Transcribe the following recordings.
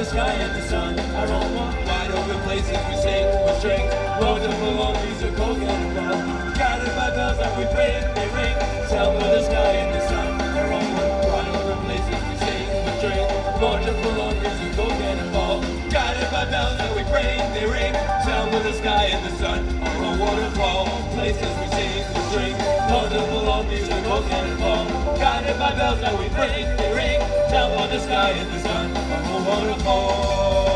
sky and the sun. Our own wide open places we sing with strings. Wonderful old musical cannonball. Guided by bells that we ring, they ring. Sound for the sky and the sun. Our own wide open places we sing with strings. Wonderful old musical cannonball. Guided by bells that we ring, they ring. Sound for the sky and the sun. Our own waterfall. Places we sing with strings. Wonderful old musical cannonball. Guided by bells that we ring, they ring. Sound for the sky and the sun. Our own waterfall.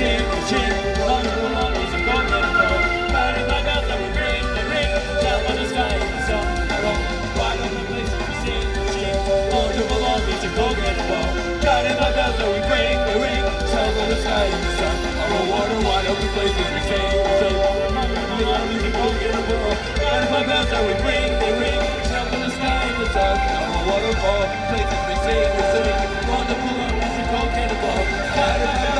sing, we sing. Wonderful harmonies of gold and gold. Guided by bells that we ring, they ring. Down by the sky in the sun, our own. Wide open places we sing, we sing. Wonderful harmonies of gold and gold. Guided by bells that we ring, they ring. Down by the sky in the sun, our own. Water, wide open places we sing, we sing. Wonderful harmonies of gold and gold. Guided by bells that we ring, they ring. Down by the sky in the sun, our own. Waterfall places we sing, we sing. Wonderful harmonies of gold and gold. Guided by